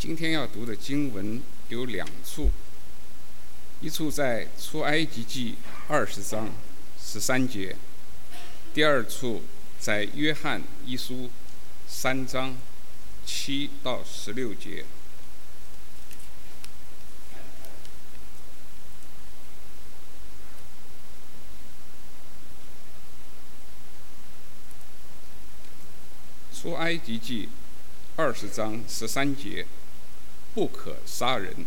今天要读的经文有2处，一处在出埃及记20章13节，第二处在约翰一书3章7到16节。出埃及记20章13节，不可杀人。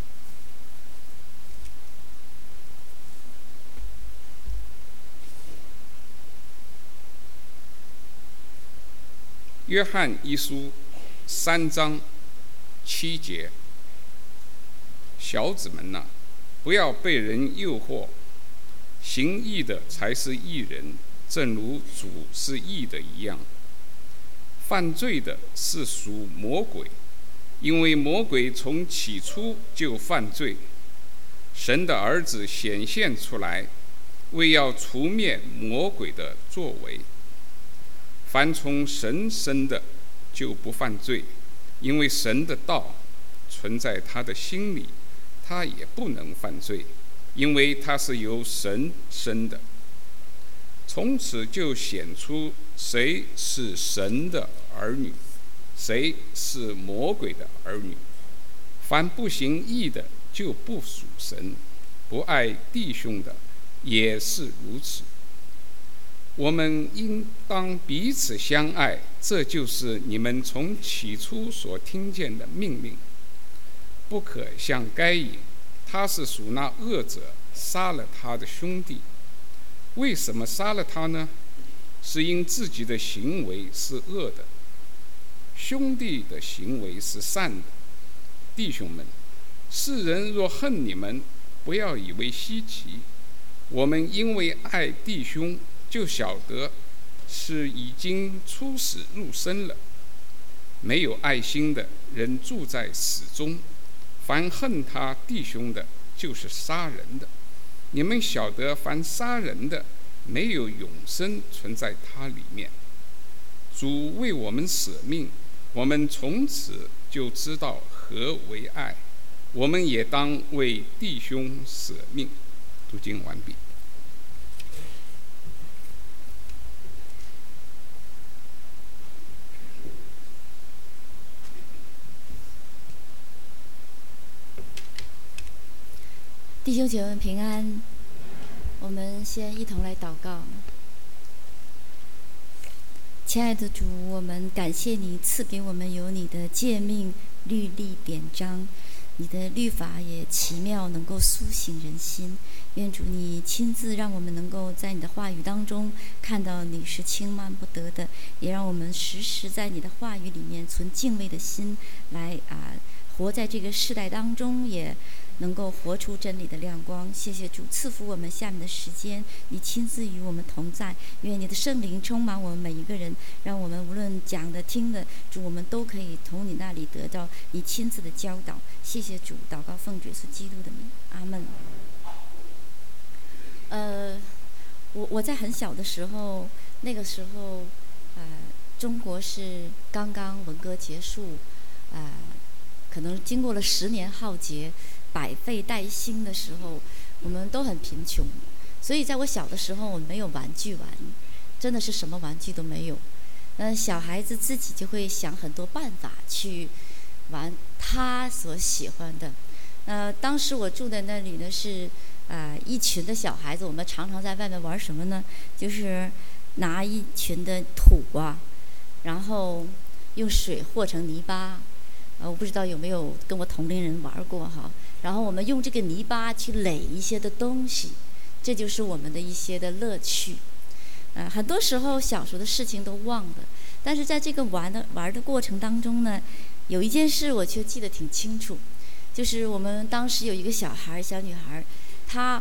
约翰一书3章7节，小子们呐，不要被人诱惑，行义的才是义人，正如主是义的一样。犯罪的是属魔鬼，因为魔鬼从起初就犯罪。神的儿子显现出来，为要除灭魔鬼的作为。凡从神生的就不犯罪，因为神的道存在他的心里，他也不能犯罪，因为他是由神生的。从此就显出谁是神的儿女，谁是魔鬼的儿女。凡不行义的就不属神，不爱弟兄的也是如此。我们应当彼此相爱，这就是你们从起初所听见的命令。不可像该隐，他是属那恶者，杀了他的兄弟。为什么杀了他呢？是因自己的行为是恶的，兄弟的行为是善的。弟兄们，世人若恨你们，不要以为稀奇。我们因为爱弟兄，就晓得是已经出死入生了。没有爱心的人住在死中，凡恨他弟兄的，就是杀人的。你们晓得，凡杀人的，没有永生存在他里面。主为我们舍命，我们从此就知道何为爱。我们也当为弟兄舍命。读经完毕。 弟兄姐妹们平安，我们先一同来祷告。亲爱的主，我们感谢你赐给我们有你的诫命、律例、典章，你的律法也奇妙，能够苏醒人心。愿主你亲自让我们能够在你的话语当中看到你是轻慢不得的，也让我们时时在你的话语里面存敬畏的心来活在这个世代当中，也能够活出真理的亮光。谢谢主赐福我们下面的时间，你亲自与我们同在。愿你的圣灵充满我们每一个人，让我们无论讲的听的，主我们都可以从你那里得到你亲自的教导。谢谢主，祷告奉主耶稣基督的名，阿门。我在很小的时候，那个时候中国是刚刚文革结束，可能经过了10年浩劫，百废待兴的时候，我们都很贫穷，所以在我小的时候，我没有玩具玩，真的是什么玩具都没有。小孩子自己就会想很多办法去玩他所喜欢的。当时我住的那里呢是一群的小孩子，我们常常在外面玩什么呢？就是拿一群的土然后用水和成泥巴。我不知道有没有跟我同龄人玩过哈。然后我们用这个泥巴去垒一些的东西，这就是我们的一些的乐趣。很多时候小时候的事情都忘了，但是在这个玩的过程当中呢，有一件事我却记得挺清楚，就是我们当时有一个小女孩，她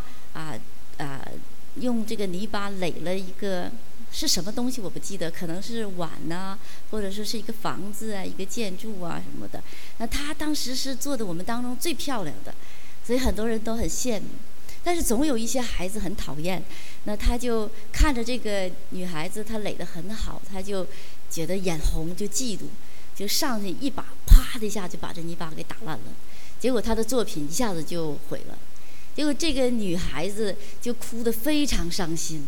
用这个泥巴垒了一个是什么东西我不记得，可能是碗或者说是一个房子一个建筑什么的。那她当时是做的我们当中最漂亮的，所以很多人都很羡慕。但是总有一些孩子很讨厌，那他就看着这个女孩子她垒得很好，他就觉得眼红，就嫉妒。 就上去一把，啪的一下就把这泥巴给打烂了，结果他的作品一下子就毁了。结果这个女孩子就哭得非常伤心。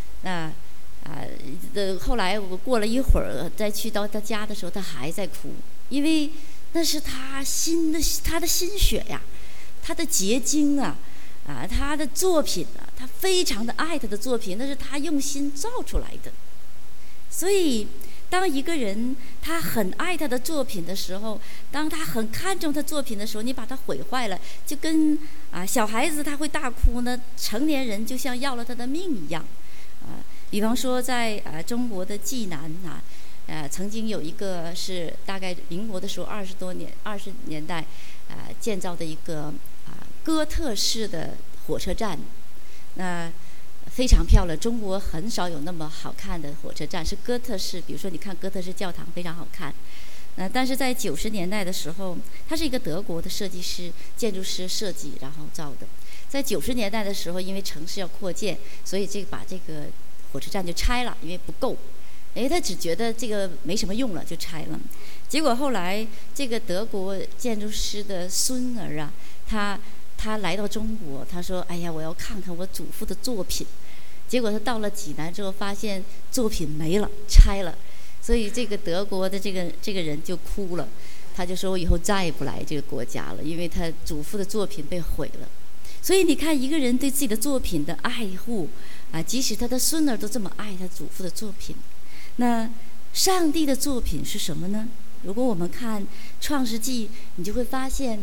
后来我过了一会儿再去到她家的时候，她还在哭，因为那是她的心血呀，她的结晶啊，她的作品啊，她非常的爱她的作品，那是她用心造出来的。所以当一个人他很爱他的作品的时候，当他很看重他作品的时候，你把它毁坏了，就跟小孩子他会大哭呢，成年人就像要了他的命一样。比方说在中国的济南曾经有一个是大概民国的时候20年代建造的一个哥特式的火车站，那非常漂亮，中国很少有那么好看的火车站，是哥特式。比如说你看哥特式教堂非常好看，但是在90年代的时候，他是一个德国的设计师、建筑师设计然后造的。在90年代的时候，因为城市要扩建，所以把这个火车站就拆了，因为不够。他只觉得这个没什么用了，就拆了。结果后来这个德国建筑师的孙儿他来到中国，他说：“哎呀，我要看看我祖父的作品。”结果他到了济南之后，发现作品没了，拆了。所以这个德国的这个人就哭了，他就说：“我以后再也不来这个国家了，因为他祖父的作品被毁了。”所以你看，一个人对自己的作品的爱护即使他的孙儿都这么爱他祖父的作品，那上帝的作品是什么呢？如果我们看创世纪，你就会发现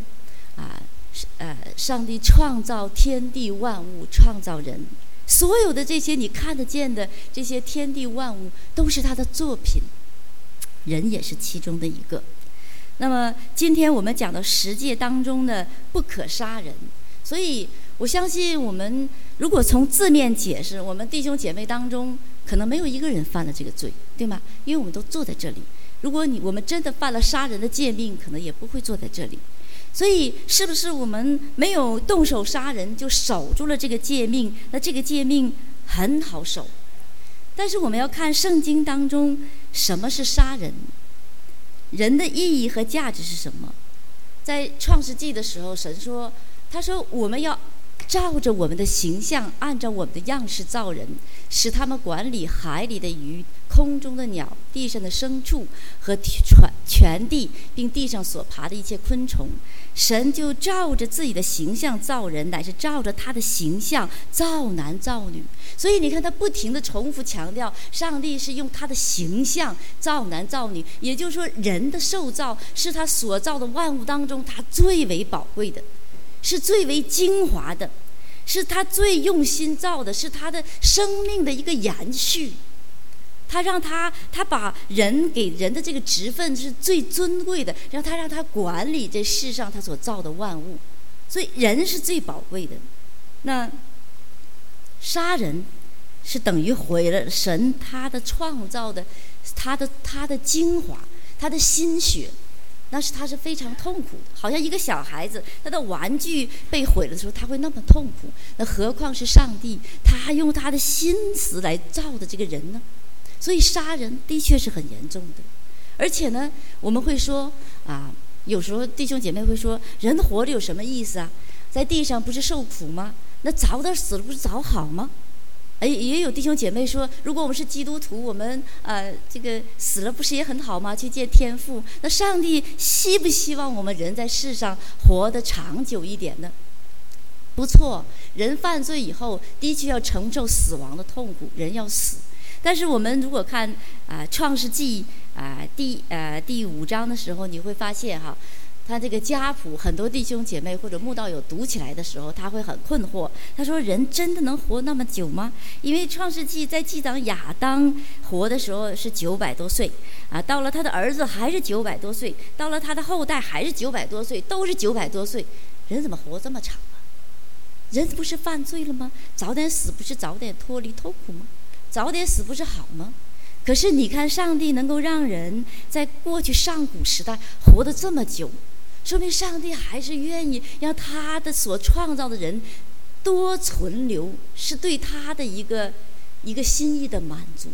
上帝创造天地万物，创造人，所有的这些你看得见的这些天地万物都是他的作品，人也是其中的一个。那么今天我们讲到十诫当中的不可杀人，所以我相信我们如果从字面解释，我们弟兄姐妹当中可能没有一个人犯了这个罪，对吗？因为我们都坐在这里。如果我们真的犯了杀人的诫命，可能也不会坐在这里。所以是不是我们没有动手杀人就守住了这个诫命？那这个诫命很好守，但是我们要看圣经当中什么是杀人，人的意义和价值是什么。在创世纪的时候，神说，他说我们要照着我们的形象，按照我们的样式造人，使他们管理海里的鱼、空中的鸟、地上的牲畜和全地，并地上所爬的一切昆虫。神就照着自己的形象造人，乃是照着他的形象造男造女。所以你看，他不停地重复强调，上帝是用他的形象造男造女，也就是说，人的受造是他所造的万物当中他最为宝贵的，是最为精华的，是他最用心造的，是他的生命的一个延续。他把人给人的这个职分是最尊贵的，让他管理这世上他所造的万物，所以人是最宝贵的。那杀人是等于毁了神他的创造的他的精华，他的心血，他是非常痛苦的。好像一个小孩子他的玩具被毁了的时候，他会那么痛苦，那何况是上帝他用他的心思来造的这个人呢？所以杀人的确是很严重的。而且呢，我们会说有时候弟兄姐妹会说，人活着有什么意思啊？在地上不是受苦吗？那早点死了不是早好吗？也有弟兄姐妹说，如果我们是基督徒，我们这个死了不是也很好吗？去见天父。那上帝希不希望我们人在世上活得长久一点呢？不错，人犯罪以后的确要承受死亡的痛苦，人要死。但是我们如果看创世纪第5章的时候，你会发现他这个家谱，很多弟兄姐妹或者慕道友读起来的时候，他会很困惑。他说：“人真的能活那么久吗？”因为创世纪在记载亚当活的时候是900多岁到了他的儿子还是900多岁，到了他的后代还是900多岁，都是900多岁，人怎么活这么长啊？人不是犯罪了吗？早点死不是早点脱离痛苦吗？早点死不是好吗？可是你看，上帝能够让人在过去上古时代活得这么久，说明上帝还是愿意让他的所创造的人多存留，是对他的一个心意的满足。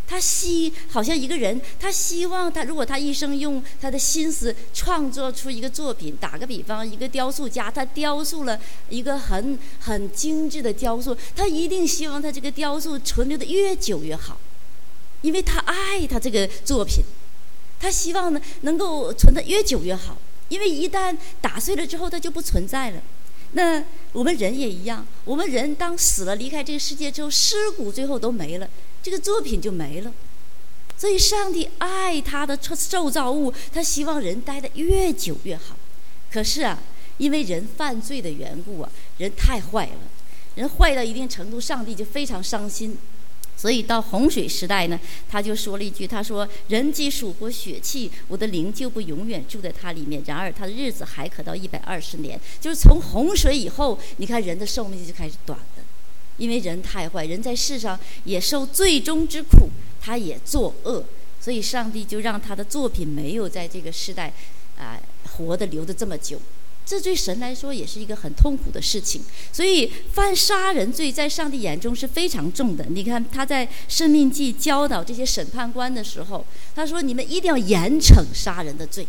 好像一个人，他希望如果他一生用他的心思创作出一个作品，打个比方，一个雕塑家，他雕塑了一个很精致的雕塑，他一定希望他这个雕塑存留的越久越好，因为他爱他这个作品，他希望呢能够存得越久越好，因为一旦打碎了之后，它就不存在了。那我们人也一样，我们人当死了离开这个世界之后，尸骨最后都没了，这个作品就没了。所以上帝爱他的受造物，他希望人待得越久越好。可是啊，因为人犯罪的缘故啊，人太坏了，人坏到一定程度，上帝就非常伤心。所以到洪水时代呢，他就说了一句，他说：“人既属乎血气，我的灵就不永远住在他里面。然而他的日子还可到120年。”就是从洪水以后，你看人的寿命就开始短了，因为人太坏，人在世上也受最终之苦，他也作恶，所以上帝就让他的作品没有在这个时代活得留得这么久。这对神来说也是一个很痛苦的事情，所以犯杀人罪在上帝眼中是非常重的。你看他在申命记教导这些审判官的时候，他说：“你们一定要严惩杀人的罪，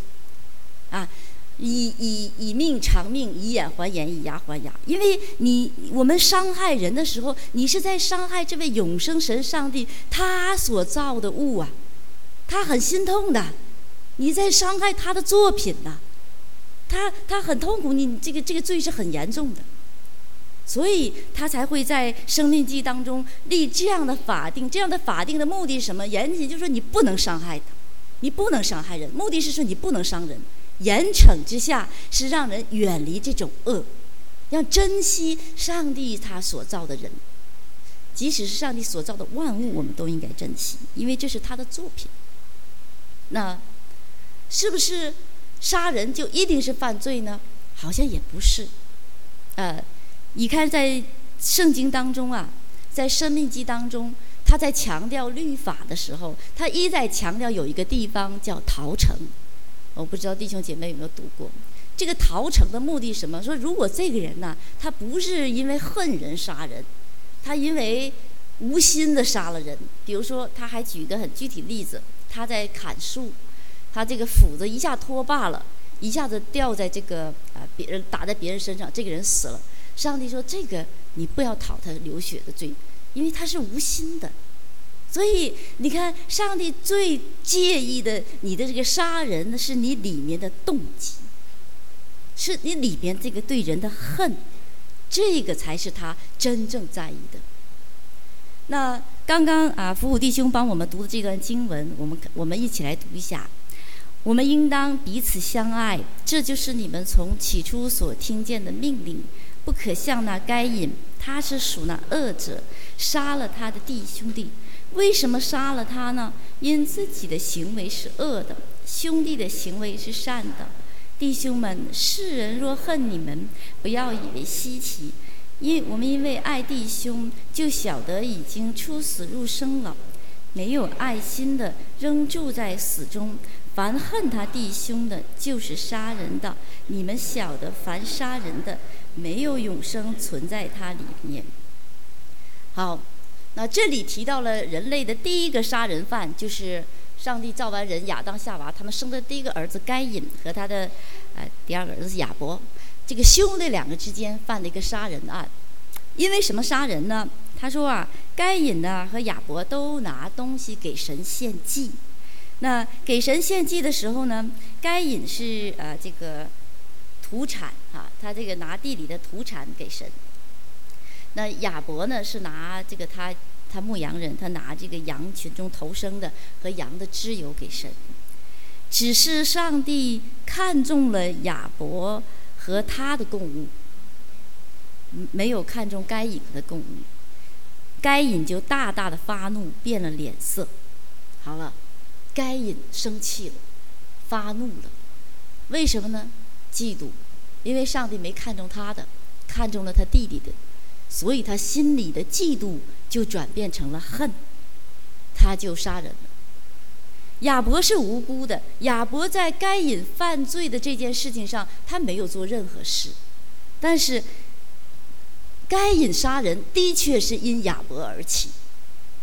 以命偿命，以眼还眼，以牙还牙。因为我们伤害人的时候，你是在伤害这位永生神上帝他所造的物啊，他很心痛的，你在伤害他的作品呐。”他很痛苦，你这个罪是很严重的，所以他才会在生命记当中立这样的法定。这样的法定的目的是什么？严谨就是说你不能伤害他，你不能伤害人，目的是说你不能伤人。严惩之下是让人远离这种恶，要珍惜上帝他所造的人，即使是上帝所造的万物，我们都应该珍惜，因为这是他的作品。那是不是杀人就一定是犯罪呢？好像也不是。你看在圣经当中啊，在申命记当中，他在强调律法的时候，他一再强调有一个地方叫逃城。我不知道弟兄姐妹有没有读过这个逃城的目的是什么？说如果这个人呢，他不是因为恨人杀人，他因为无心的杀了人，比如说他还举一个很具体例子，他在砍树，他这个斧子一下脱把了，一下子掉在这个别人打在别人身上，这个人死了。上帝说：“这个你不要讨他流血的罪，因为他是无心的。”所以你看，上帝最介意的，你的这个杀人呢，是你里面的动机，是你里面这个对人的恨，这个才是他真正在意的。那刚刚福武弟兄帮我们读的这段经文，我们一起来读一下。我们应当彼此相爱，这就是你们从起初所听见的命令。不可像那该隐，他是属那恶者，杀了他的弟兄弟。为什么杀了他呢？因自己的行为是恶的，兄弟的行为是善的。弟兄们，世人若恨你们，不要以为稀奇，我们因为爱弟兄，就晓得已经出死入生了。没有爱心的，仍住在死中。凡恨他弟兄的，就是杀人的。你们晓得，凡杀人的，没有永生存在他里面。好，那这里提到了人类的第一个杀人犯，就是上帝造完人亚当夏娃，他们生的第一个儿子该隐和他的第二个儿子亚伯，这个兄弟两个之间犯了一个杀人案。因为什么杀人呢？他说该隐呢和亚伯都拿东西给神献祭。那给神献祭的时候呢，该隐是这个土产他这个拿地里的土产给神。那亚伯呢是拿这个他牧羊人，他拿这个羊群中头生的和羊的脂油给神。只是上帝看中了亚伯和他的供物，没有看中该隐的供物。该隐就大大的发怒，变了脸色。好了，该隐生气了，发怒了。为什么呢？嫉妒，因为上帝没看中他的，看中了他弟弟的，所以他心里的嫉妒就转变成了恨，他就杀人了。亚伯是无辜的，亚伯在该隐犯罪的这件事情上，他没有做任何事，但是该隐杀人的确是因亚伯而起，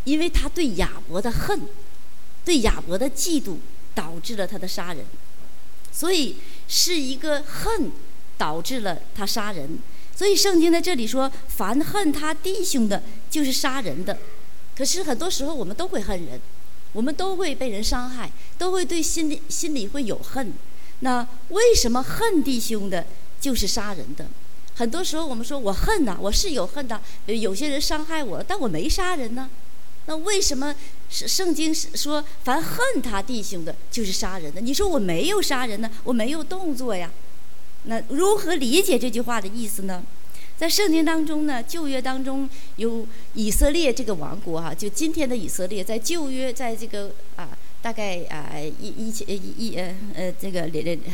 因为他对亚伯的恨，对亚伯的嫉妒，导致了他的杀人。所以是一个恨导致了他杀人。所以圣经在这里说，凡恨他弟兄的，就是杀人的。可是很多时候我们都会恨人，我们都会被人伤害，都会对心里会有恨。那为什么恨弟兄的就是杀人的？很多时候我们说我恨呐，我是有恨的，有些人伤害我，但我没杀人呢。那为什么圣经说凡恨他弟兄的就是杀人的？你说我没有杀人呢，我没有动作呀。那如何理解这句话的意思呢？在圣经当中呢，旧约当中有以色列这个王国就今天的以色列，在旧约，在这个大概这个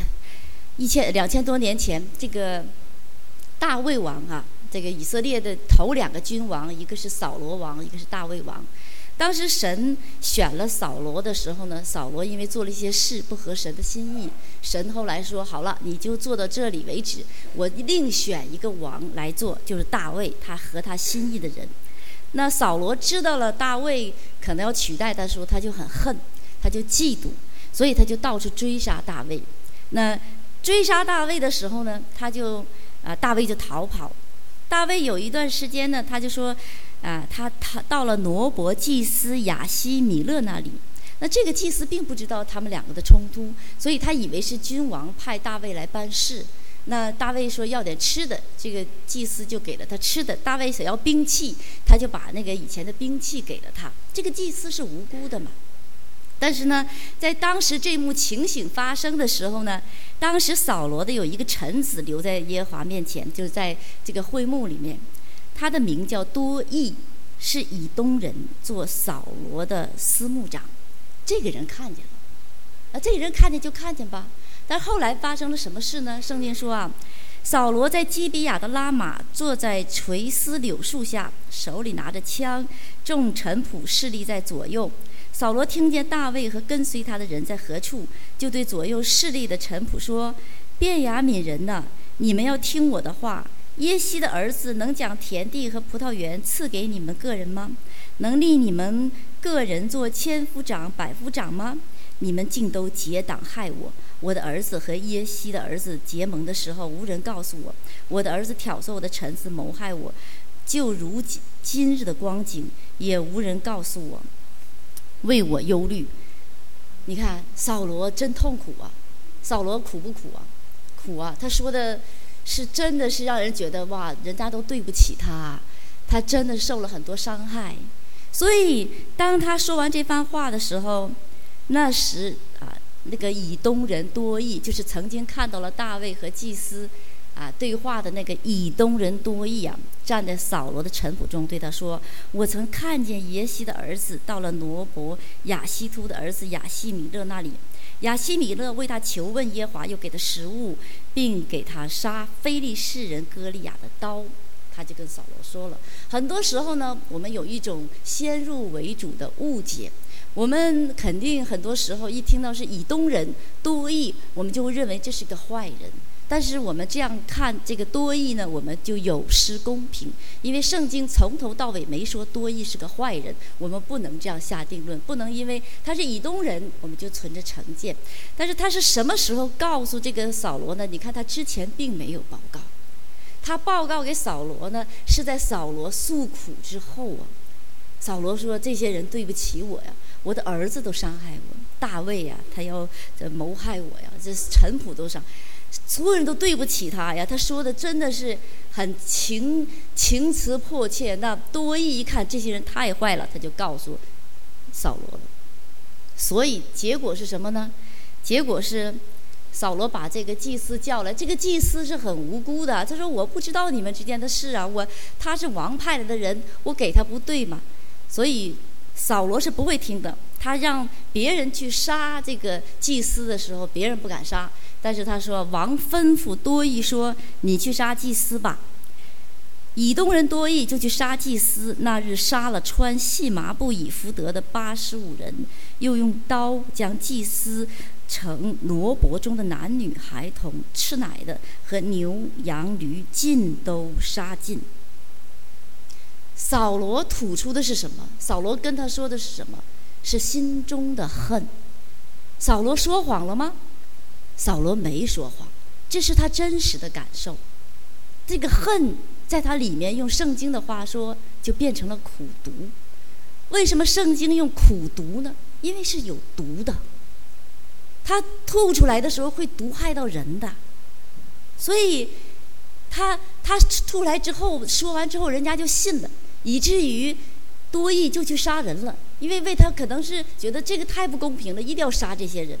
2000多年前，这个大卫王这个以色列的头2个君王，一个是扫罗王，一个是大卫王。当时神选了扫罗的时候呢，扫罗因为做了一些事不合神的心意，神后来说好了，你就做到这里为止，我另选一个王来做，就是大卫，他合他心意的人。那扫罗知道了大卫可能要取代他的时候，他就很恨，他就嫉妒，所以他就到处追杀大卫。那追杀大卫的时候呢，大卫就逃跑。大卫有一段时间呢，他就说他到了挪伯祭司亚希米勒那里。那这个祭司并不知道他们2个的冲突，所以他以为是君王派大卫来办事。那大卫说要点吃的，这个祭司就给了他吃的。大卫想要兵器，他就把那个以前的兵器给了他。这个祭司是无辜的嘛。但是呢，在当时这幕情形发生的时候呢，当时扫罗的有一个臣子留在耶和华面前，就是在这个会幕里面，他的名叫多益，是以东人，做扫罗的司牧长。这个人看见了，这个人看见就看见吧。但后来发生了什么事呢？圣经说扫罗在基比亚的拉玛坐在垂丝柳树下，手里拿着枪，众臣仆侍立在左右。扫罗听见大卫和跟随他的人在何处，就对左右侍立的臣仆说：便雅悯人哪，你们要听我的话。耶西的儿子能将田地和葡萄园赐给你们个人吗？能立你们个人做千夫长、百夫长吗？你们竟都结党害我。我的儿子和耶西的儿子结盟的时候，无人告诉我。我的儿子挑唆我的臣子谋害我，就如今日的光景，也无人告诉我，为我忧虑。你看扫罗真痛苦扫罗苦不苦苦他说的是真的是让人觉得哇，人家都对不起他，他真的受了很多伤害。所以当他说完这番话的时候，那时那个以东人多益，就是曾经看到了大卫和祭司对话的那个以东人多益站在扫罗的臣仆中，对他说：我曾看见耶西的儿子到了挪伯亚希突的儿子亚希米勒那里，亚希米勒为他求问耶和华，又给他食物，并给他杀非利士人歌利亚的刀。他就跟扫罗说了。很多时候呢，我们有一种先入为主的误解，我们肯定很多时候一听到是以东人多益，我们就会认为这是个坏人。但是我们这样看这个多益呢，我们就有失公平，因为圣经从头到尾没说多益是个坏人，我们不能这样下定论，不能因为他是以东人我们就存着成见。但是他是什么时候告诉这个扫罗呢？你看他之前并没有报告，他报告给扫罗呢是在扫罗诉苦之后扫罗说：这些人对不起我呀，我的儿子都伤害我，大卫呀他要谋害我呀，这臣仆都伤，所有人都对不起他呀。他说的真的是很情辞迫切。那多益一看这些人太坏了，他就告诉扫罗了。所以结果是什么呢？结果是扫罗把这个祭司叫来，这个祭司是很无辜的，他说：我不知道你们之间的事他是王派来的人，我给他不对嘛。所以扫罗是不会听的，他让别人去杀这个祭司的时候，别人不敢杀，但是他说：王吩咐多益说，你去杀祭司吧。以东人多益就去杀祭司，那日杀了穿细麻布以弗得的85人，又用刀将祭司城挪伯中的男女孩童、吃奶的和牛羊驴尽都杀尽。 扫罗吐出的是什么？扫罗跟他说的是什么？是心中的恨。扫罗说谎了吗？扫罗没说谎，这是他真实的感受。这个恨在他里面，用圣经的话说，就变成了苦毒。为什么圣经用苦毒呢？因为是有毒的，他吐出来的时候会毒害到人的。所以他吐来之后，说完之后，人家就信了，以至于多益就去杀人了。因为他可能是觉得这个太不公平了，一定要杀这些人。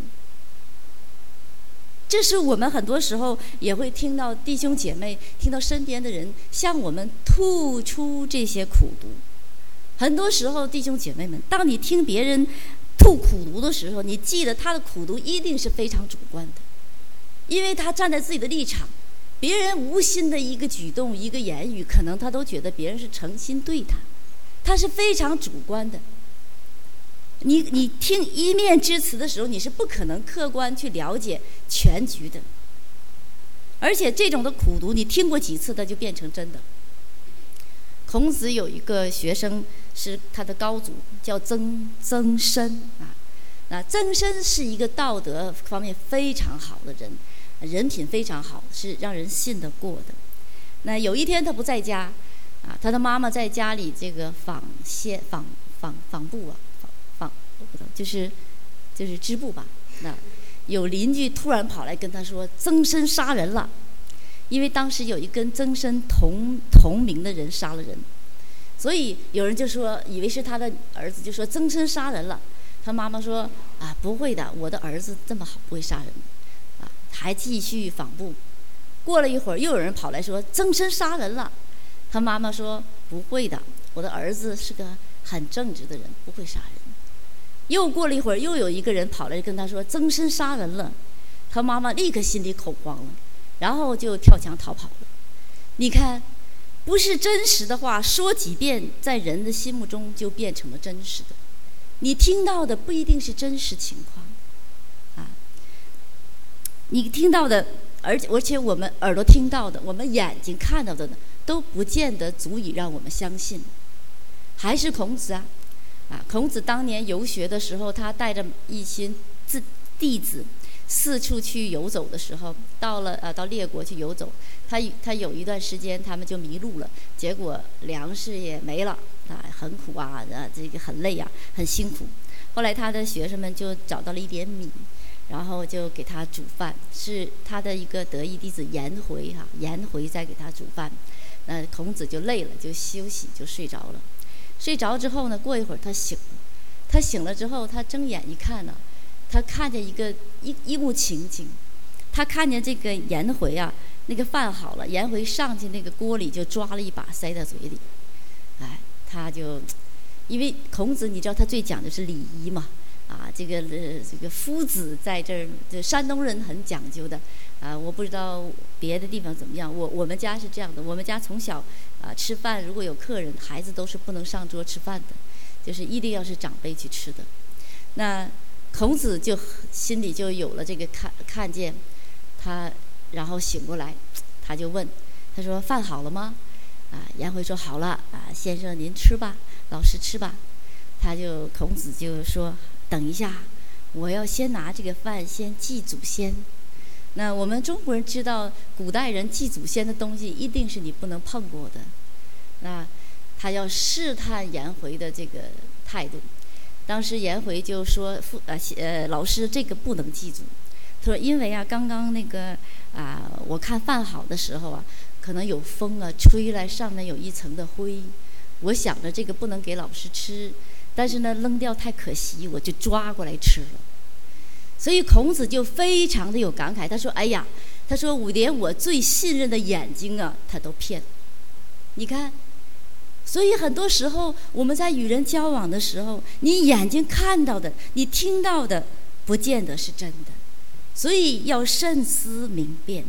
这是我们很多时候也会听到弟兄姐妹，听到身边的人向我们吐出这些苦毒。很多时候，弟兄姐妹们，当你听别人吐苦毒的时候，你记得他的苦毒一定是非常主观的，因为他站在自己的立场，别人无心的一个举动、一个言语，可能他都觉得别人是诚心对他，他是非常主观的。你听一面之词的时候，你是不可能客观去了解全局的。而且这种的苦毒，你听过几次，它就变成真的。孔子有一个学生是他的高祖，叫曾参啊。那曾参是一个道德方面非常好的人，人品非常好，是让人信得过的。那有一天他不在家啊，他的妈妈在家里这个纺布啊。就是织布吧。那有邻居突然跑来跟他说，曾参杀人了，因为当时有一跟曾参同名的人杀了人，所以有人就说，以为是他的儿子，就说曾参杀人了。他妈妈说啊，不会的，我的儿子这么好，不会杀人啊，还继续纺布。过了一会儿，又有人跑来说曾参杀人了。他妈妈说不会的，我的儿子是个很正直的人，不会杀人。又过了一会儿，又有一个人跑来跟他说曾参杀人了。他妈妈立刻心里恐慌了，然后就跳墙逃跑了。你看，不是真实的话说几遍，在人的心目中就变成了真实的。你听到的不一定是真实情况啊，你听到的，而且我们耳朵听到的，我们眼睛看到的呢，都不见得足以让我们相信。还是孔子啊，孔子当年游学的时候，他带着一群弟子四处去游走的时候，到列国去游走，他有一段时间他们就迷路了，结果粮食也没了啊，很苦啊，这个很累啊，很辛苦。后来他的学生们就找到了一点米，然后就给他煮饭，是他的一个得意弟子颜回在给他煮饭。那孔子就累了，就休息，就睡着了。睡着之后呢，过一会儿他醒了。他醒了之后，他睁眼一看呢，他看见一幕情景。他看见这个颜回啊，那个饭好了，颜回上去那个锅里就抓了一把塞到嘴里。他就因为孔子你知道他最讲的是礼仪嘛，这个夫子在这儿，就山东人很讲究的我不知道别的地方怎么样，我们家是这样的，我们家从小吃饭如果有客人，孩子都是不能上桌吃饭的，就是一定要是长辈去吃的。那孔子就心里就有了这个看见他，然后醒过来，他就问，他说饭好了吗？颜回说好了先生您吃吧，老师吃吧。孔子就说等一下，我要先拿这个饭先祭祖先。那我们中国人知道，古代人祭祖先的东西一定是你不能碰过的。那他要试探颜回的这个态度。当时颜回就说老师这个不能祭祖。他说因为刚刚那个我看饭好的时候可能有风吹来，上面有一层的灰，我想着这个不能给老师吃，但是呢扔掉太可惜，我就抓过来吃了。所以孔子就非常的有感慨，他说哎呀，他说我连我最信任的眼睛他都骗了。你看，所以很多时候我们在与人交往的时候，你眼睛看到的，你听到的不见得是真的，所以要慎思明辨。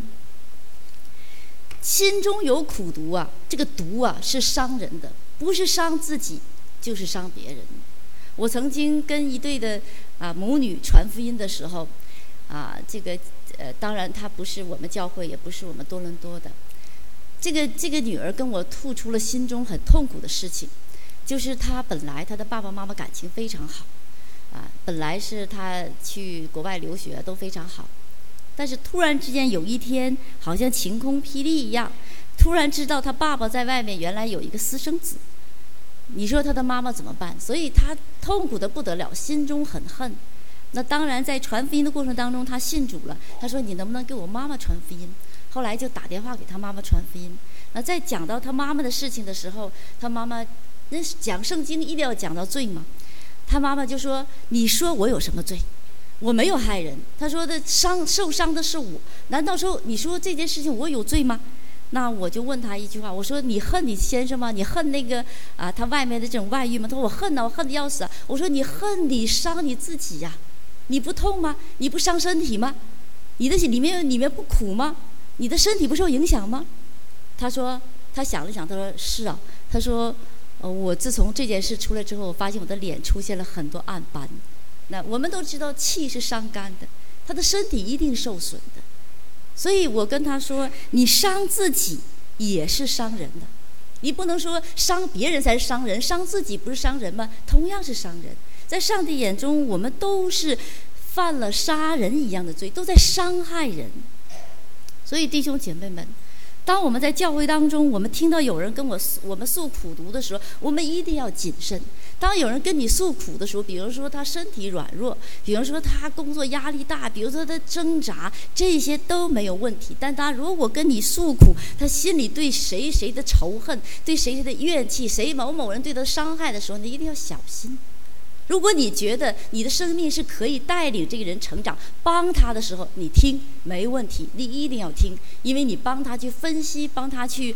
心中有苦毒这个毒是伤人的，不是伤自己就是伤别人。我曾经跟一对的母女传福音的时候这个当然他不是我们教会，也不是我们多伦多的， 这个女儿跟我吐出了心中很痛苦的事情，就是她本来她的爸爸妈妈感情非常好，本来是她去国外留学都非常好，但是突然之间有一天，好像晴空霹雳一样，突然知道她爸爸在外面原来有一个私生子，你说她的妈妈怎么办？所以她痛苦得不得了，心中很恨。那当然，在传福音的过程当中，她信主了。她说：“你能不能给我妈妈传福音？”后来就打电话给她妈妈传福音。那在讲到她妈妈的事情的时候，她妈妈那讲圣经一定要讲到罪吗？她妈妈就说：“你说我有什么罪？我没有害人。”她说的受伤的是我，难道说你说这件事情我有罪吗？那我就问她一句话，我说：“你恨你先生吗？你恨那个他外面的这种外遇吗？”她说：“我恨啊，我恨得要死啊。”我说：“你恨你伤你自己呀，你不痛吗？你不伤身体吗？你的里面不苦吗？你的身体不受影响吗？”他说，他想了想，他说：“是啊。”他说：“我自从这件事出来之后，我发现我的脸出现了很多暗斑。那我们都知道气是伤肝的，他的身体一定受损的。所以我跟他说，你伤自己也是伤人的，你不能说伤别人才是伤人，伤自己不是伤人吗？同样是伤人。在上帝眼中，我们都是犯了杀人一样的罪，都在伤害人。所以弟兄姐妹们，当我们在教会当中，我们听到有人跟我们诉苦毒的时候，我们一定要谨慎。当有人跟你诉苦的时候，比如说他身体软弱，比如说他工作压力大，比如说他挣扎，这些都没有问题。但他如果跟你诉苦，他心里对谁的仇恨，对谁的怨气，谁某人对他伤害的时候，你一定要小心。如果你觉得你的生命是可以带领这个人成长，帮他的时候，你听没问题，你一定要听，因为你帮他去分析，帮他去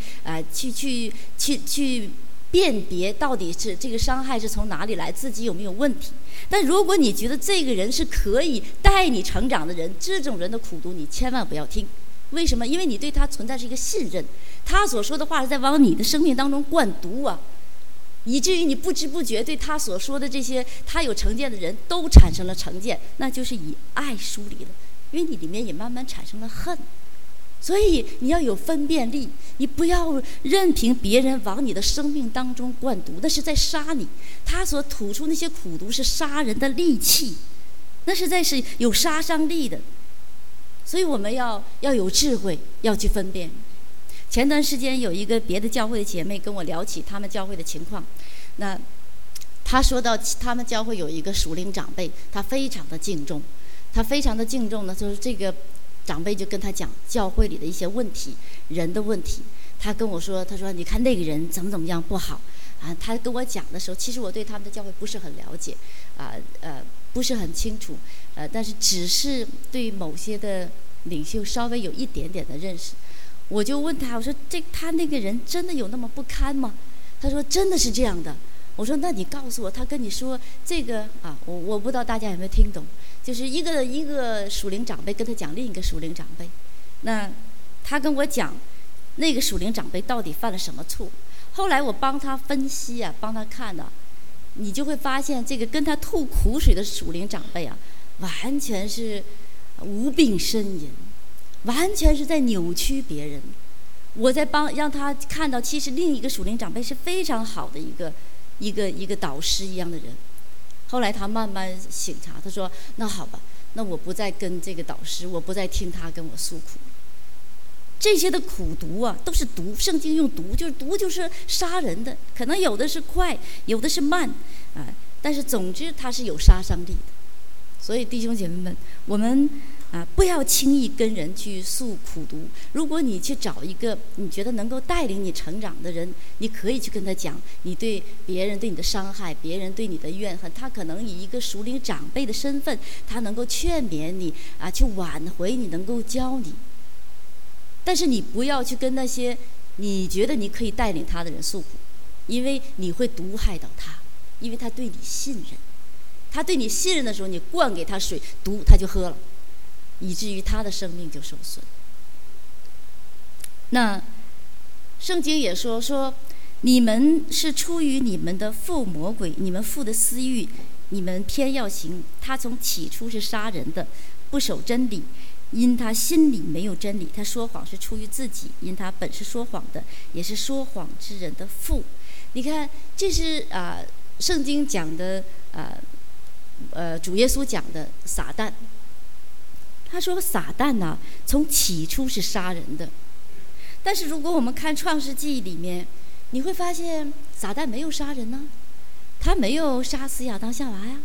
辨别到底是这个伤害是从哪里来，自己有没有问题。但如果你觉得这个人是可以带你成长的人，这种人的苦毒你千万不要听。为什么？因为你对他存在是一个信任，他所说的话是在往你的生命当中灌毒啊，以至于你不知不觉对他所说的这些他有成见的人都产生了成见，那就是以爱疏离了，因为你里面也慢慢产生了恨。所以你要有分辨力，你不要任凭别人往你的生命当中灌毒，那是在杀你。他所吐出那些苦毒是杀人的利器，那实在是有杀伤力的。所以我们要有智慧，要去分辨。前段时间有一个别的教会的姐妹跟我聊起他们教会的情况，那她说到他们教会有一个属灵长辈，她非常的敬重，呢，就是这个长辈就跟他讲教会里的一些问题，人的问题。他跟我说，他说你看那个人怎么样不好啊。他跟我讲的时候，其实我对他们的教会不是很了解，不是很清楚，但是只是对某些的领袖稍微有一点点的认识。我就问他，我说他那个人真的有那么不堪吗？他说真的是这样的。我说那你告诉我，他跟你说这个我不知道大家有没有听懂，就是一个属灵长辈跟他讲另一个属灵长辈，那他跟我讲那个属灵长辈到底犯了什么错。后来我帮他分析啊，帮他看啊，你就会发现这个跟他吐苦水的属灵长辈啊，完全是无病呻吟，完全是在扭曲别人。我在让他看到，其实另一个属灵长辈是非常好的一个导师一样的人。后来他慢慢醒察，他说：“那好吧，那我不再跟这个导师，我不再听他跟我诉苦。这些的苦毒啊，都是毒。圣经用毒，就是毒，就是杀人的。可能有的是快，有的是慢，但是总之它是有杀伤力的。所以弟兄姐妹们，我们不要轻易跟人去诉苦毒。如果你去找一个你觉得能够带领你成长的人，你可以去跟他讲你对别人对你的伤害，别人对你的怨恨，他可能以一个属灵长辈的身份，他能够劝勉你去挽回你，能够教你。但是你不要去跟那些你觉得你可以带领他的人诉苦，因为你会毒害到他，因为他对你信任。他对你信任的时候，你灌给他水，毒他就喝了，以至于他的生命就受损。那圣经也说你们是出于你们的父魔鬼，你们父的私欲，你们偏要行。他从起初是杀人的，不守真理， 因他心里没有真理，他说谎是出于自己，因他本是说谎的，也是说谎之人的父。你看，这是圣经讲的主耶稣讲的撒旦。他说撒旦呢，从起初是杀人的。但是如果我们看创世纪里面，你会发现撒旦没有杀人呢，他没有杀死亚当夏娃呀，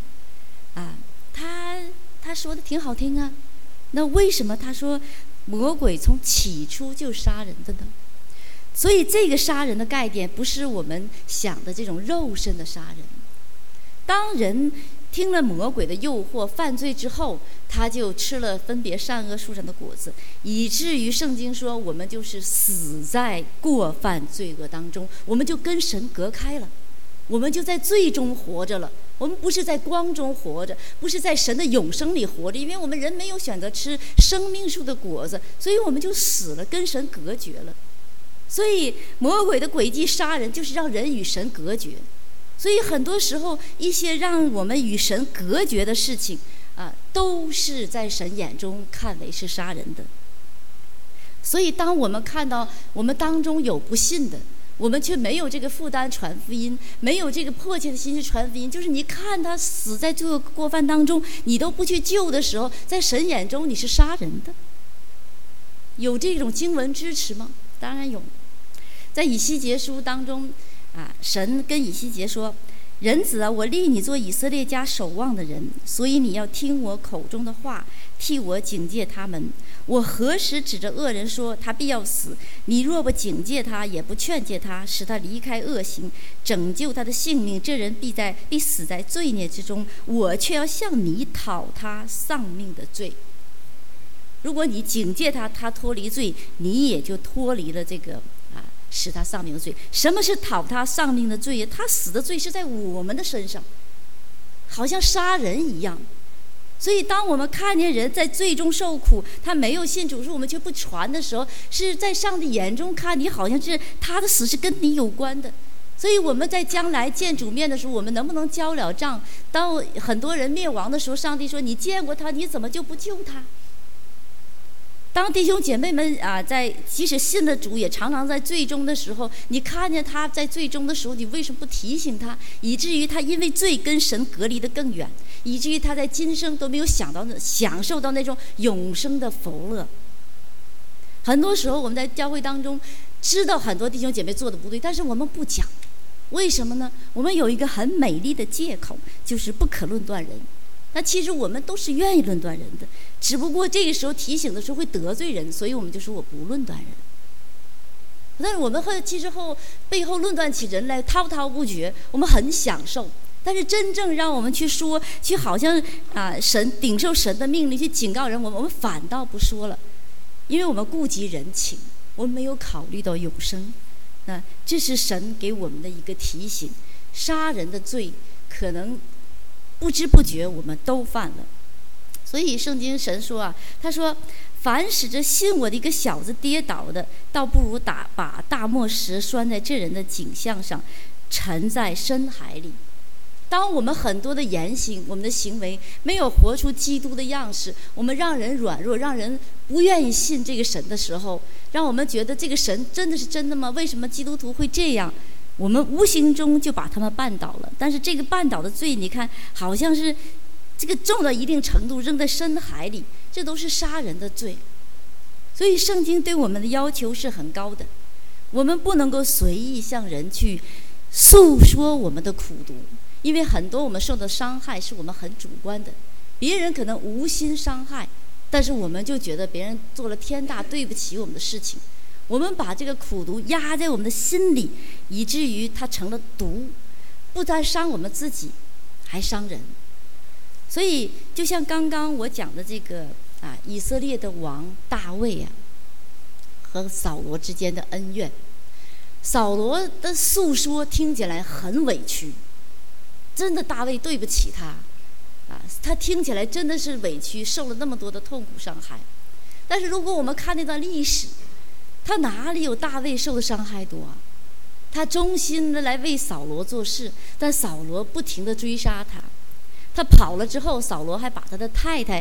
他说的挺好听啊。那为什么他说魔鬼从起初就杀人的呢？所以这个杀人的概念不是我们想的这种肉身的杀人。当人听了魔鬼的诱惑犯罪之后，他就吃了分别善恶树上的果子，以至于圣经说我们就是死在过犯罪恶当中，我们就跟神隔开了，我们就在罪中活着了。我们不是在光中活着，不是在神的永生里活着，因为我们人没有选择吃生命树的果子，所以我们就死了，跟神隔绝了。所以魔鬼的诡计杀人就是让人与神隔绝。所以很多时候一些让我们与神隔绝的事情都是在神眼中看为是杀人的。所以当我们看到我们当中有不信的，我们却没有这个负担传福音，没有这个迫切的心去传福音，就是你看他死在罪恶过犯当中，你都不去救的时候，在神眼中你是杀人的。有这种经文支持吗？当然有。在以西结书当中神跟以西结说，人子啊，我立你做以色列家守望的人，所以你要听我口中的话，替我警戒他们。我何时指着恶人说他必要死，你若不警戒他，也不劝诫他，使他离开恶行，拯救他的性命，这人必死在罪孽之中，我却要向你讨他丧命的罪。如果你警戒他，他脱离罪，你也就脱离了这个使他丧命的罪。什么是讨他丧命的罪？他死的罪是在我们的身上，好像杀人一样。所以当我们看见人在罪中受苦，他没有信主，我们却不传的时候，是在上帝眼中看你好像是他的死是跟你有关的。所以我们在将来见主面的时候，我们能不能交了账？当很多人灭亡的时候，上帝说你见过他，你怎么就不救他？当弟兄姐妹们即使信了主，也常常在罪中的时候，你看见他在罪中的时候，你为什么不提醒他？以至于他因为罪跟神隔离得更远，以至于他在今生都没有享受到那种永生的福乐。很多时候我们在教会当中知道很多弟兄姐妹做的不对，但是我们不讲，为什么呢？我们有一个很美丽的借口，就是不可论断人。那其实我们都是愿意论断人的，只不过这个时候提醒的时候会得罪人，所以我们就说我不论断人。但是我们其实背后论断起人来滔滔不绝，我们很享受。但是真正让我们去说，去好像神顶受神的命令去警告人，我们反倒不说了，因为我们顾及人情，我们没有考虑到永生。那这是神给我们的一个提醒，杀人的罪可能不知不觉我们都犯了。所以圣经神说他说凡使着信我的一个小子跌倒的，倒不如把大磨石拴在这人的颈项上，沉在深海里。当我们很多的言行，我们的行为没有活出基督的样式，我们让人软弱，让人不愿意信这个神的时候，让我们觉得这个神真的是真的吗？为什么基督徒会这样？我们无形中就把他们绊倒了。但是这个绊倒的罪，你看好像是这个重到一定程度扔在深海里，这都是杀人的罪。所以圣经对我们的要求是很高的，我们不能够随意向人去诉说我们的苦毒，因为很多我们受的伤害是我们很主观的，别人可能无心伤害，但是我们就觉得别人做了天大对不起我们的事情，我们把这个苦毒压在我们的心里，以至于它成了毒，不但伤我们自己，还伤人。所以就像刚刚我讲的这个以色列的王大卫和扫罗之间的恩怨，扫罗的诉说听起来很委屈，真的大卫对不起他他听起来真的是委屈，受了那么多的痛苦伤害。但是如果我们看那段历史，他哪里有大卫受的伤害多他忠心的来为扫罗做事，但扫罗不停的追杀他，他跑了之后，扫罗还把他的太太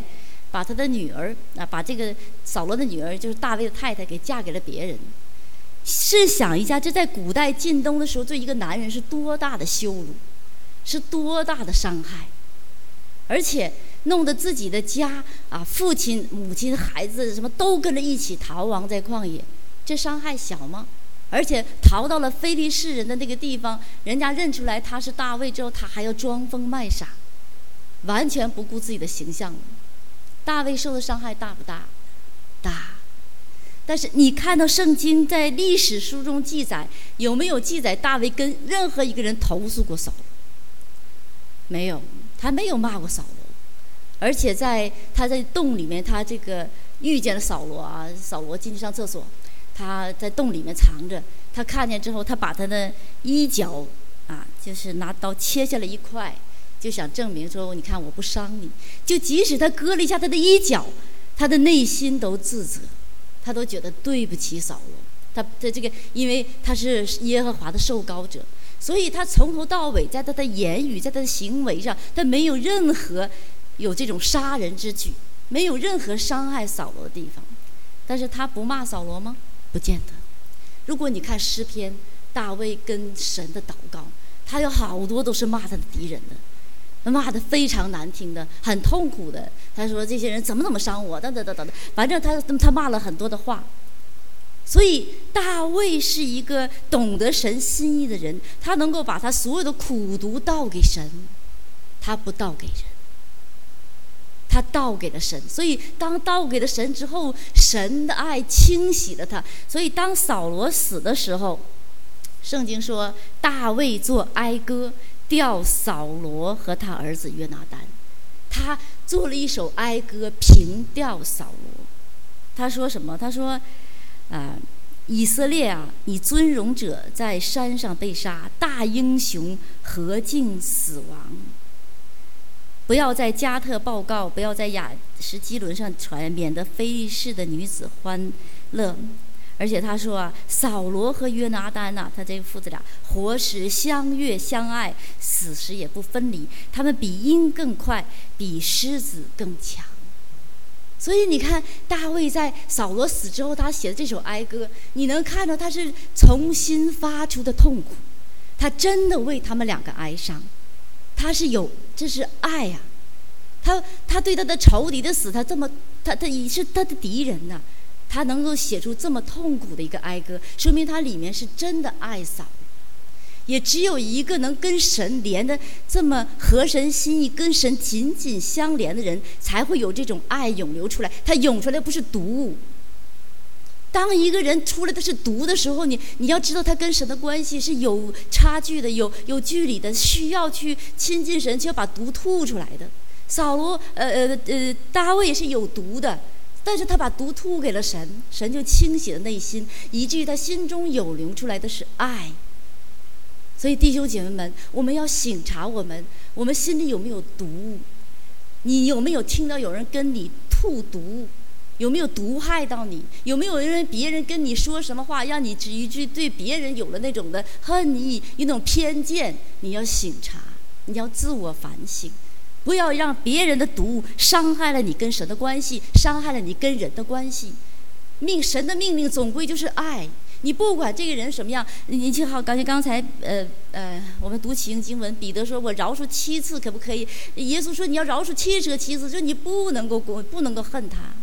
把他的女儿把这个扫罗的女儿，就是大卫的太太，给嫁给了别人。试想一下，这在古代近东的时候，对一个男人是多大的羞辱，是多大的伤害，而且弄得自己的家父亲、母亲、孩子什么都跟着一起逃亡在旷野，这伤害小吗？而且逃到了非利士人的那个地方，人家认出来他是大卫之后，他还要装疯卖傻，完全不顾自己的形象。大卫受的伤害大不大？大。但是你看到圣经在历史书中记载，有没有记载大卫跟任何一个人投诉过扫罗？没有，他没有骂过扫罗。而且他在洞里面，他这个遇见了扫罗扫罗进去上厕所，他在洞里面藏着，他看见之后，他把他的衣角就是拿刀切下了一块，就想证明说，你看我不伤你。就即使他割了一下他的衣角，他的内心都自责，他都觉得对不起扫罗。他的这个，因为他是耶和华的受膏者，所以他从头到尾，在他的言语，在他的行为上，他没有任何有这种杀人之举，没有任何伤害扫罗的地方。但是他不骂扫罗吗？不见得。如果你看诗篇，大卫跟神的祷告，他有好多都是骂他的敌人的，骂得非常难听的，很痛苦的。他说这些人怎么伤我，等，反正他骂了很多的话。所以大卫是一个懂得神心意的人，他能够把他所有的苦毒倒给神，他不倒给人，他倒给了神。所以当倒给了神之后，神的爱清洗了他。所以当扫罗死的时候，圣经说大卫做哀歌，吊扫罗和他儿子约拿单。他做了一首哀歌凭吊扫罗。他说什么？他说以色列你尊荣者在山上被杀，大英雄何竟死亡？不要在加特报告，不要在亚什基伦上传，免得非利士的女子欢乐。而且他说扫罗和约拿单他这个父子俩活时相悦相爱，死时也不分离。他们比鹰更快，比狮子更强。所以你看，大卫在扫罗死之后，他写的这首哀歌，你能看到他是从心发出的痛苦，他真的为他们两个哀伤，这是爱他对他的仇敌的死，他是他的敌人他能够写出这么痛苦的一个哀歌，说明他里面是真的爱扫罗。也只有一个能跟神连的这么合神心意，跟神紧紧相连的人，才会有这种爱涌流出来。他涌出来不是毒物。当一个人出来的是毒的时候，你要知道他跟神的关系是有差距的，有距离的，需要去亲近神，就要把毒吐出来的。扫罗大卫也是有毒的，但是他把毒吐给了神，神就清洗了内心，以至于他心中有流出来的是爱。所以弟兄姐妹们，我们要省察我们心里有没有毒？你有没有听到有人跟你吐毒？有没有毒害到你？有没有别人跟你说什么话，让你以至于对别人有了那种的恨意，有那种偏见？你要省察，你要自我反省，不要让别人的毒伤害了你跟神的关系，伤害了你跟人的关系。神的命令总归就是爱。你不管这个人什么样，你就好，刚才我们读启应经文，彼得说我饶恕7次可不可以？耶稣说你要饶恕77次，就你不能够恨他。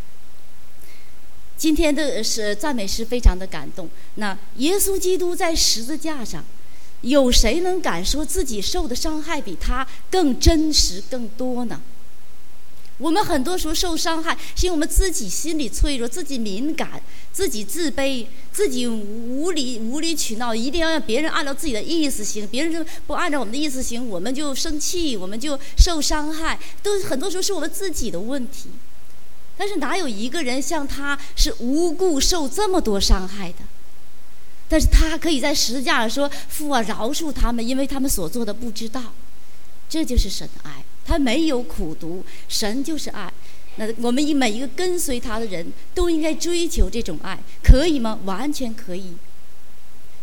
今天的赞美诗非常的感动。那耶稣基督在十字架上，有谁能敢说自己受的伤害比他更真实更多呢？我们很多时候受伤害，是因为我们自己心里脆弱，自己敏感，自己自卑，自己无理取闹，一定要让别人按照自己的意思行，别人不按照我们的意思行，我们就生气，我们就受伤害，都很多时候是我们自己的问题。但是哪有一个人像他是无故受这么多伤害的？但是他可以在十字架上说：“父啊，饶恕他们，因为他们所做的不知道。”这就是神的爱。他没有苦毒，神就是爱。那我们每一个跟随他的人都应该追求这种爱，可以吗？完全可以。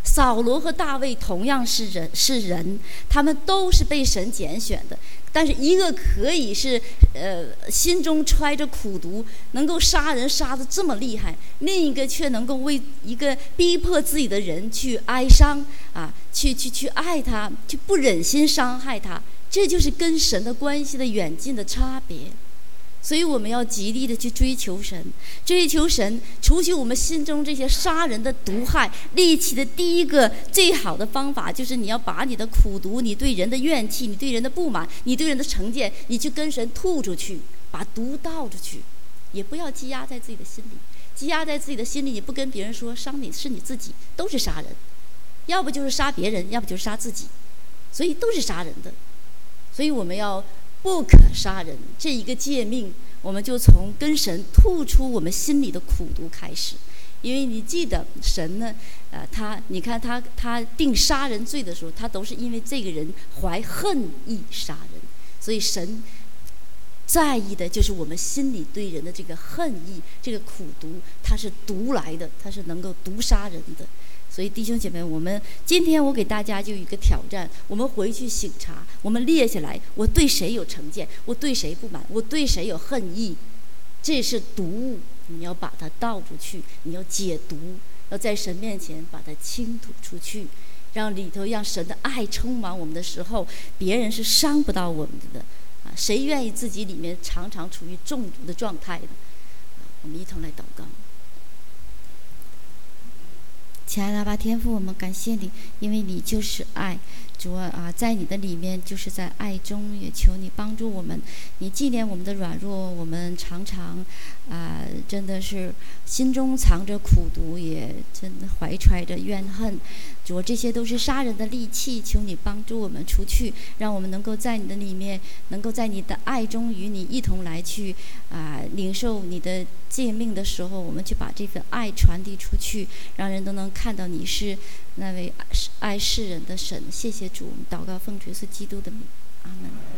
扫罗和大卫同样是人，他们都是被神拣选的。但是一个可以是心中揣着苦毒，能够杀人杀得这么厉害，另一个却能够为一个逼迫自己的人去哀伤啊，去爱他，去不忍心伤害他。这就是跟神的关系的远近的差别。所以我们要极力的去追求神，除去我们心中这些杀人的毒害，立起的第一个最好的方法，就是你要把你的苦毒、你对人的怨气、你对人的不满、你对人的成见，你去跟神吐出去，把毒倒出去，也不要积压在自己的心里。积压在自己的心里，你不跟别人说，伤你是你自己，都是杀人，要不就是杀别人，要不就是杀自己，所以都是杀人的。所以我们要不可杀人这一个诫命，我们就从跟神吐出我们心里的苦毒开始。因为你记得神呢，你看他定杀人罪的时候，他都是因为这个人怀恨意杀人，所以神在意的就是我们心里对人的这个恨意，这个苦毒，它是毒来的，它是能够毒杀人的。所以弟兄姐妹，我们今天我给大家就一个挑战，我们回去省察，我们列下来，我对谁有成见，我对谁不满，我对谁有恨意，这是毒物，你要把它倒出去，你要解毒，要在神面前把它倾吐出去，让里头让神的爱充满我们的时候，别人是伤不到我们的啊！谁愿意自己里面常常处于中毒的状态呢？我们一同来祷告。亲爱的阿爸天父，我们感谢你，因为你就是爱。主啊，在你的里面就是在爱中，也求你帮助我们，你纪念我们的软弱，我们常常真的是心中藏着苦毒，也真的怀揣着怨恨。主，这些都是杀人的利器，求你帮助我们除去，让我们能够在你的里面，能够在你的爱中与你一同来去领受你的诫命的时候，我们就把这份爱传递出去，让人都能看到你是那位爱世人的神。谢谢主，祷告奉主耶稣基督的名，阿门。